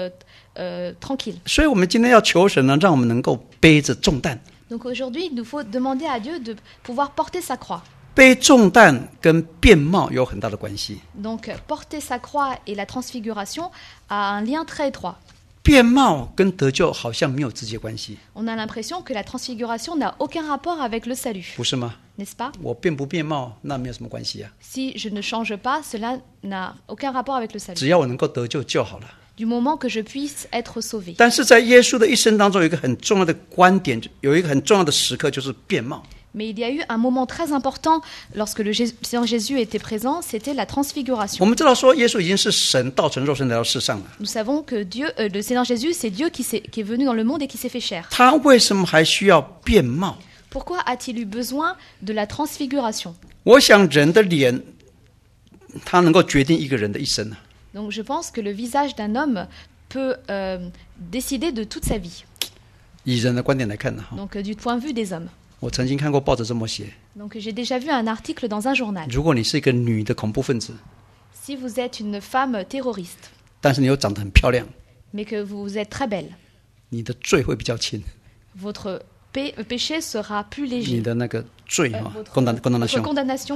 tranquille. 所以我们今天要求神呢，让我们能够背着重担。 Donc aujourd'hui, il nous faut demander à Dieu de pouvoir porter sa croix. 背重担跟变貌有很大的关系。 Donc porter sa croix et la transfiguration a un lien très étroit. 变貌跟得救好像没有直接关系， On a l'impression que la transfiguration n'a aucun rapport avec le salut, 不是吗？ n'est-ce pas? 我变不变貌，那没有什么关系啊。 Si je ne change pas, cela n'a aucun rapport avec le 只 salut. 要我能够得救就好了。 Du moment que je puisse être sauvé. 但是在耶稣的一生当中，有一个很重要的观点，有一个很重要的时刻，就是变貌。 Mais il y a eu un moment très important lorsque le Seigneur Jésus était présent, c'était la 我 transfiguration. 们知道说，耶稣已经是神道成肉身来到世上了， Nous savons que le Seigneur Jésus, c'est Dieu qui est venu dans le monde et qui s'est fait chair. 他为什么还需要变貌？ Pourquoi a-t-il eu besoin de la transfiguration? 我想人的脸，他能够决定一个人的一生啊。 Donc je pense que le visage d'un homme peut décider de toute sa vie. 以人的观点来看呢，哈， Donc du point de vue des hommes. 我曾经看过报纸这么写： Donc j'ai déjà vu un article dans un journal. 如果你是一个女的恐怖分子， Si vous êtes une femme terroriste, 但是你又长得很漂亮， mais que vous êtes très belle, 你的罪会比较轻， votre péché sera plus 你 léger. 的那个罪哈， Votre condamnation condamnation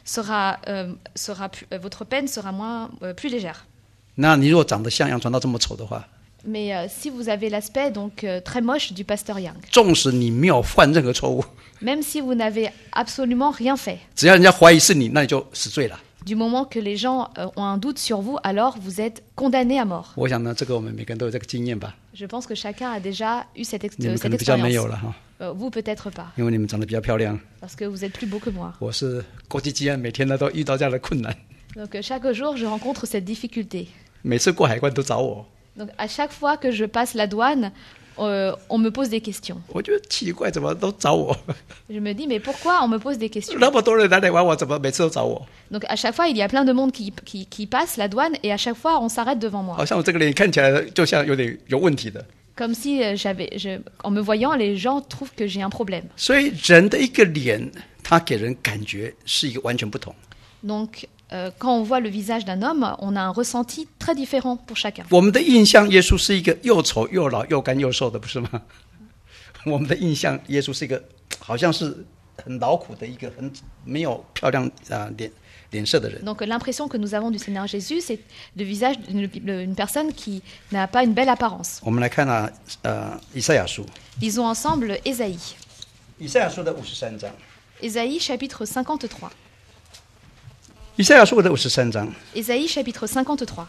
votre peine sera plus légère. 那你如果长得像杨传道这么丑的话， Mais si vous avez l'aspect donc très moche du pasteur Yang, 纵使你没有犯任何错误， même si vous n'avez absolument rien fait, 只要人家怀疑是你，那你就死罪了。 du moment que les gens ont un doute sur vous, alors vous êtes condamné à mort. 我想呢，这个我们每个人都有这个经验吧， Je pense que chacun a déjà eu cette 你们可能比较没有 expérience. 了哈， Vous peut-être pas, 因为你们长得比较漂亮。 parce que vous êtes plus beau que moi. 我是国际机案，每天呢都遇到这样的困难， Donc chaque jour, je rencontre cette difficulté. 每次过海关都找我， Donc à chaque fois que je passe la douane, on me pose des questions. 我觉得奇怪，怎么都找我？ Je me dis, mais pourquoi on me pose des questions? 那么多人来玩我，怎么每次都找我？ Donc à chaque fois, il y a plein de monde qui passe la douane et à chaque fois, on s'arrête devant moi. 好像我这个脸看起来就像有点有问题的。 Comme si en me voyant, les gens trouvent que j'ai un problème. 所以人的一个脸，他给人感觉是一个完全不同。 Donc quand on voit le visage d'un homme, on a un ressenti très différent pour chacun. 我们的印象，耶稣是一个又丑又老又干又瘦的，不是吗？我们的印象，耶稣是一个好像是很劳苦的一个很没有漂亮脸色的人。 Donc l'impression que nous avons du Seigneur Jésus, c'est le visage d'une personne qui n'a pas une belle apparence. 我们来看啊，以赛亚书， Lisons ensemble Ésaïe. 以赛亚书的53章， Ésaïe chapitre 53. 以赛亚书的53章， Ésaïe chapitre 53,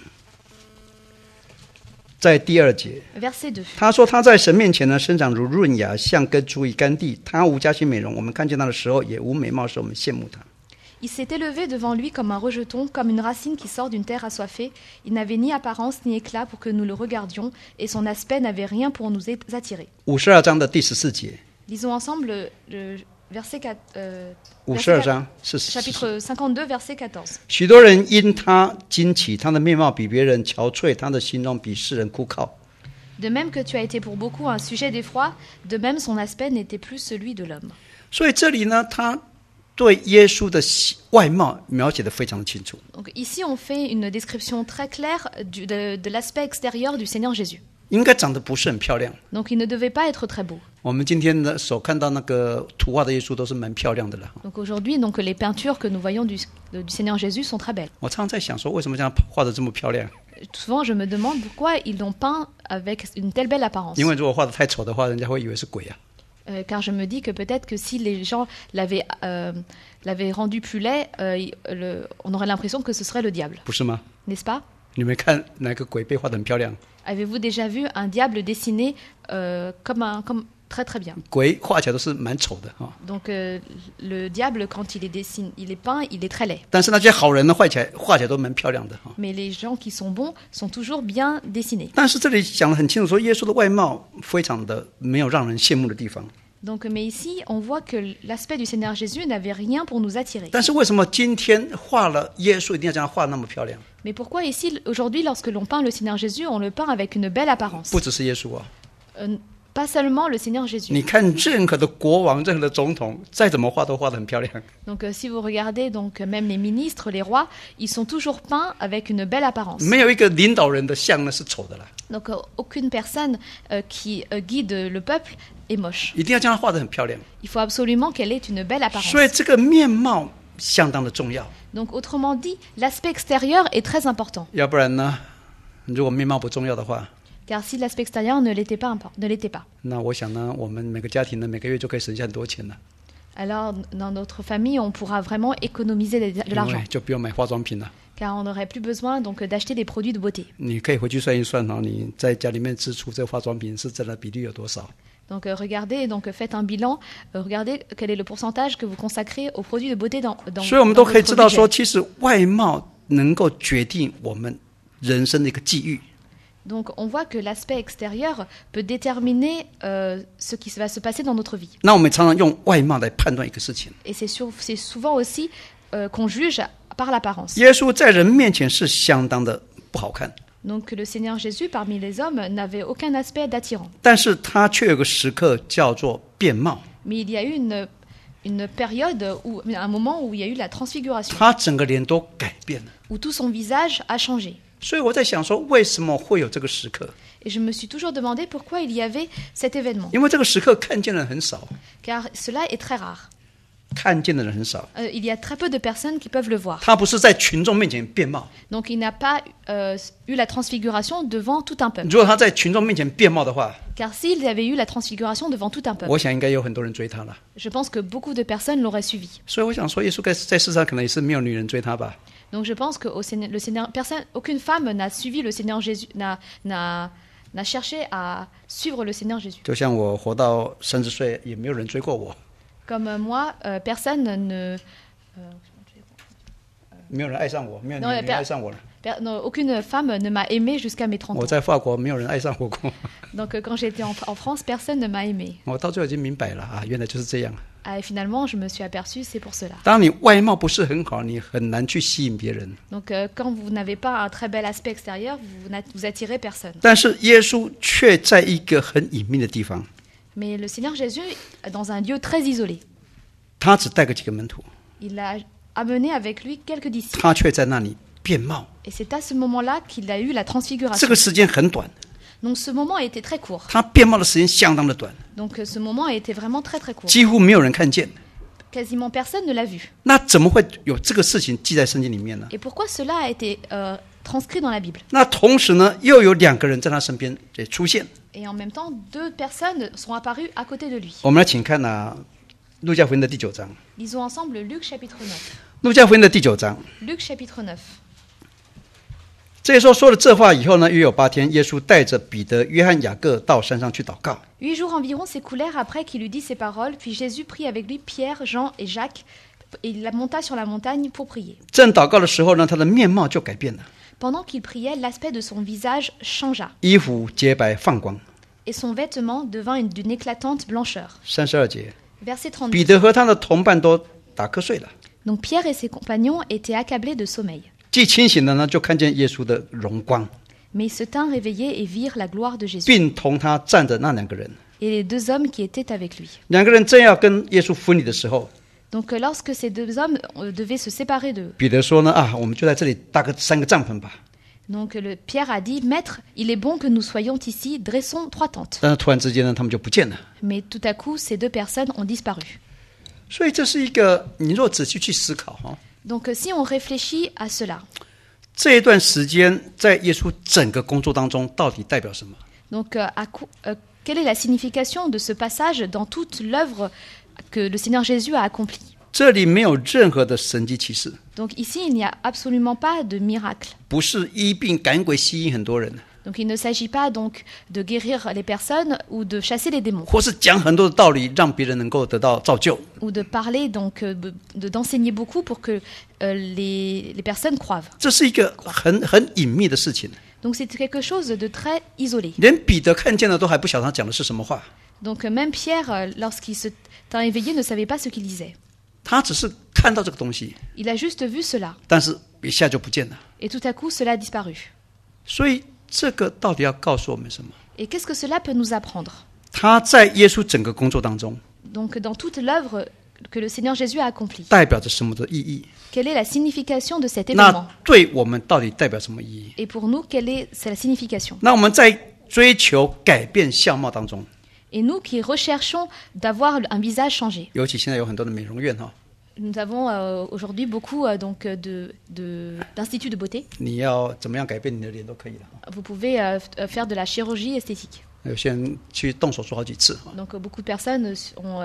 在第2节， verset 2. 他说他在神面前呢，生长如润芽，像根出于干地。他无佳形美容，我们看见他的时候也无美貌时，我们羡慕他。 Il s'est élevé devant lui comme un rejeton, comme une racine qui sort d'une terre assoiffée. Il n'avait ni apparence ni éclat pour que nous le regardions, et son aspect n'avait rien pour nous attirer. 52章的第14节， Lisons ensemble le verset 4, 52章是 chapitre 52, verset 14. 许多人因他惊奇，他的面貌比别人憔悴，他的形容比世人枯槁。 De même que tu as été pour beaucoup un sujet d'effroi, de même son aspect n'était plus celui de l'homme. 所以这里呢，他对耶稣的外貌描写得非常的清楚。 Donc ici, on fait une description très claire de l'aspect extérieur du Seigneur Jésus. 应该长得不是很漂亮。 Donc il ne devait pas être très beau. 我们今天的所看到那个图画的耶稣都是蛮漂亮的了。 Donc aujourd'hui, donc, les peintures que nous voyons du Seigneur Jésus sont très belles. 我常常在想说，为什么这样画的这么漂亮？ Souvent, je me demande pourquoi ils l'ont peint avec une telle belle apparence. 因为如果画的太丑的话，人家会以为是鬼啊。 Car je me dis que peut-être que si les gens l'avaient rendu plus laid, on aurait l'impression que ce serait le diable, 不是吗？ n'est-ce pas? 你们看哪个鬼被画得很漂亮？ Avez-vous déjà vu un diable dessiné comme très très bien? 鬼画起来都是蛮丑的啊。 Donc le diable, quand il est peint, il est très laid. 但是那些好人呢，画起来都蛮漂亮的啊。 Mais les gens qui sont bons sont toujours bien dessinés. 但是这里讲得很清楚，说耶稣的外貌非常的没有让人羡慕的地方。 Donc, mais ici, on voit que l'aspect du Seigneur Jésus n'avait rien pour nous attirer. 但是为什么今天画了耶稣一定要将他画那么漂亮？ Mais pourquoi ici, aujourd'hui, lorsque l'on peint le Seigneur Jésus, on le peint avec une belle apparence? 不只是耶稣啊， Pas seulement le Seigneur Jésus. 你看任何的国王、任何的总统，再怎么画都画得很漂亮。 Donc, si vous regardez, donc même les ministres, les rois, ils sont toujours peints avec une belle apparence. 没有一个领导人的像呢是丑的啦， Donc, aucune personne qui guide le peuple est moche. 一定要将它画得很漂亮。 Il faut absolument qu'elle ait une belle apparence. 所以这个面貌相当的重要， Donc, autrement dit, l'aspect extérieur est très important. 要不然呢，如果面貌不重要的话， Car si l'aspect extérieur ne l'était pas, 那我想呢，我们每个家庭呢，每个月就可以省下很多钱了， alors dans notre famille, on pourra vraiment économiser de 因 l'argent. 为就不用买化妆品了。 Car on n'aurait plus besoin donc d'acheter des produits de beauté. 你可以回去算一算哦，你在家里面支出这个化妆品是占的比例有多少？ Donc regardez, donc faites un bilan, regardez quel est le pourcentage que vous consacrez aux produits de beauté dans 所以我们都 dans 可以 votre 知道说， budget. 其实外貌能够决定我们人生的一个际遇。 Donc on voit que l'aspect extérieur peut déterminer ce qui va se passer dans notre vie. 那我们常常用外貌来判断一个事情。 Et c'est souvent aussi qu'on juge par l'apparence. 耶稣在人面前是相当的不好看， Donc le Seigneur Jésus parmi les hommes n'avait aucun aspect d'attirant. 但是他却有个时刻叫做变貌， Mais il y a eu une période, un moment où il y a eu la transfiguration, 他整个脸都改变了。 où tout son visage a changé. 所以我在想说，为什么会有这个时刻？ Et je me suis toujours demandé pourquoi il y avait cet événement. 因为这个时刻看见的人很少， Car cela est très rare. 看见的人很少。 Il y a très peu de personnes qui peuvent le voir. 他不是在群众面前变貌， Donc il n'a pas eu la transfiguration devant tout un peuple. 如果他在群众面前变貌的话， Car s'il avait eu la transfiguration devant tout un peuple, 我想应该有很多人追他了。 je pense que beaucoup de personnes l'auraient suivi. 所以我想说，耶稣在世上可能也是没有女人追他吧。 Donc je pense aucune femme n'a suivi le Seigneur Jésus, n'a cherché à suivre le Seigneur Jésus. 就像我活到30岁，也没有人追过我， Comme moi, personne ne... 没有人爱上我，没有女 Non, 人爱上我了。 non, aucune femme ne m'a aimée jusqu'à mes 30 我 ans. 在法国，没有人爱上我过。 Donc quand j'étais en France, personne ne m'a aimée. 我到最后已经明白了啊，原来就是这样。 Et finalement, je me suis aperçue, c'est pour cela. 当你外貌不是很好，你很难去吸引别人。 Donc quand vous n'avez pas un très bel aspect extérieur, vous attirez personne. 但是耶稣却在一个很隐秘的地方， Mais le Seigneur Jésus, dans un lieu très isolé, 他只带个几个门徒， il a amené avec lui quelques disciples. 他却在那里变貌。 Et c'est à ce moment-là qu'il a eu la 这 transfiguration. 个时间很短， Donc ce moment a été très court. 他变貌的时间相当的短， Donc ce moment a été vraiment très très court. 几乎没有人看见。 Quasiment personne ne l'a vu. 那怎么会有这个事情记在圣经里面呢？ Et pourquoi cela a été transcrit dans la Bible? 那同时呢，又有2个人在他身边也出现。 Et en même temps, 2 personnes sont apparues à côté de lui. 我们来请看路加福音的第9章。 Lisons ensemble Luc chapitre 9. 路加福音的第9章， Luc chapitre 9. 这时候说了这话以后呢，约有8天，耶稣带着彼得、约翰、雅各到山上去祷告。 8 jours environ s'écoulèrent après qu'il eut dit ces paroles, puis Jésus prit avec lui Pierre, Jean et Jacques, et il monta sur la montagne pour prier. 正祷告的时候呢，他的面貌就改变了， Pendant qu'il priait, l'aspect de son visage changea, 衣服洁白放光。 et son vêtement devint d'une éclatante blancheur. 32节， Verset 32. 彼得和他的同伴都打瞌睡了， Donc Pierre et ses compagnons étaient accablés de sommeil. 既清醒的呢，就看见耶稣的荣光， Mais ils se tinrent réveillés et virent la gloire de Jésus, 并同他站着那2个人。 et les 2 hommes qui étaient avec lui. 2个人正要跟耶稣分离的时候， Donc lorsque ces 2 hommes devaient se séparer d'eux, 彼得说呢：“啊，我们就在这里搭个3个帐篷吧。 Donc Pierre a dit, Maître, il est bon que nous soyons ici, dressons 3 tentes. 但是突然之间呢，他们就不见了。 Mais tout à coup, ces 2 personnes ont disparu. 所以这是一个，你若仔细去思考哈， Donc si on réfléchit à cela, 这一段时间在耶稣整个工作当中到底代表什么？ donc quelle est la signification de ce passage dans toute l'œuvre que le Seigneur Jésus a accomplie? 这里没有任何的神迹奇事， Donc ici, il n'y a absolument pas de miracle. 不是医病赶鬼吸引很多人， Donc il ne s'agit pas donc de guérir les personnes ou de chasser les démons 或是讲很多的道理让别人能够得到造就。 ou de parler donc d'enseigner beaucoup pour que les personnes croient. 这是一个很隐秘的事情， Donc c'est quelque chose de très isolé. 连彼得看见了都还不晓得他讲的是什么话， Donc même Pierre, lorsqu'il se tint éveillé, ne savait pas ce qu'il disait. 他只是看到这个东西， Il a juste vu cela. 但是一下就不见了。 Et tout à coup, cela a disparu. 所以这个到底要告诉我们什么？ Et qu'est-ce que cela peut nous apprendre? 他在耶稣整个工作当中 Donc dans toute l'œuvre que le Seigneur Jésus a accomplie, 代表着什么的意义？ quelle est la signification de cet événement? 那对我们到底代表什么意义？ Et pour nous, c'est la signification? 那我们在追求改变相貌当中， Et nous qui recherchons d'avoir un visage changé. 尤其现在有很多的美容院哈， Nous avons aujourd'hui beaucoup d'instituts de beauté. 你要怎么样改变你的脸都可以了。 Vous pouvez faire de la chirurgie esthétique. 有些人去动手术好几次， Donc beaucoup de personnes ont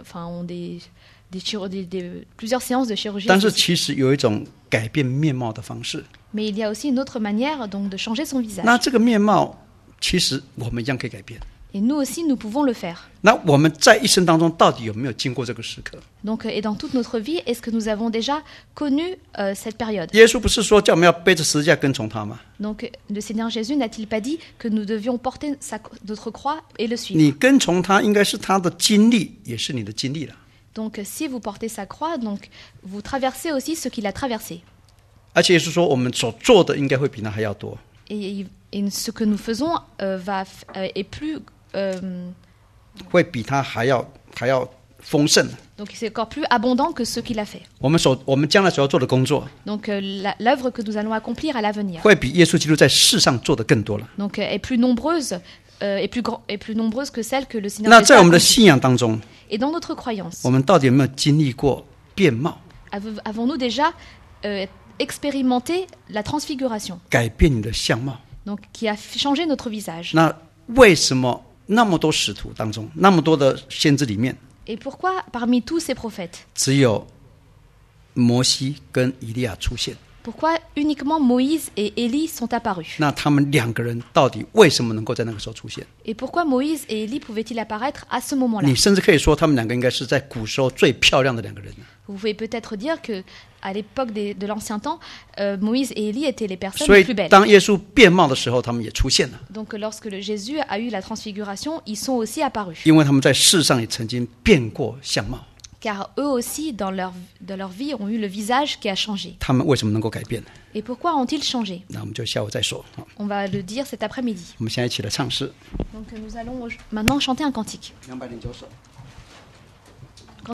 plusieurs séances de chirurgie 但是 esthétique. 其实有一种改变面貌的方式。 Mais il y a aussi une autre manière donc, de changer son visage. 那这个面貌其实我们一样可以改变。 Et nous aussi, nous pouvons le faire. 那我们在一生当中到底有没有经过这个时刻？ Donc, et dans toute notre vie, est-ce que nous avons déjà connu cette période? 耶稣不是说叫我们要背着十字架跟从他吗？ Donc le Seigneur Jésus n'a-t-il pas dit que nous devions porter notre croix et le suivre? 你跟从他应该是他的经历，也是你的经历了。 Donc si vous portez sa croix, donc vous traversez aussi ce qu'il a traversé. 而且耶稣说，我们所做的应该会比他还要多。 Et ce que nous faisons est plus... 会比他还要丰盛。 donc c'est encore plus abondant que ce qu'il a fait. 我们将来所要做的工作， Donc l'œuvre que nous allons accomplir à l'avenir 会比耶稣基督在世上做的更多了。 donc, est plus nombreuse est plus nombreuse que celle que le Seigneur 那 Jésus 在 a 我们的 accomplie. 信仰当中， Et dans notre croyance, 我们到底有没有经历过变貌， avons-nous déjà expérimenté la transfiguration 改变你的相貌？ donc, qui a changé notre visage? 那为什么那么多使徒当中，那么多的先知里面， Et pourquoi parmi tous ces prophètes, 只有摩西跟以利亚出现？ pourquoi uniquement Moïse et Élie sont apparus? 那他们两个人到底为什么能够在那个时候出现？ Et pourquoi Moïse et Élie pouvaient-ils apparaître à ce moment-là? 你甚至可以说，他们两个应该是在古时候最漂亮的两个人。 Vous pouvez peut-être dire que à l'époque de l'ancien temps, Moïse et Élie étaient les personnes 所 les 以 plus belles. 当耶稣变貌的时候，他们也出现了， Donc lorsque Jésus a eu la transfiguration, ils sont aussi apparus. 因为他们在世上也曾经变过相貌。 Car eux aussi, dans leur vie, ont eu le visage qui a changé. 他们为什么能够改变？ Et pourquoi ont-ils changé? 那我们就下午再说。好， On va le dire cet après-midi. 我们现在一起来唱诗。 Donc nous allons maintenant chanter un cantique. 209首。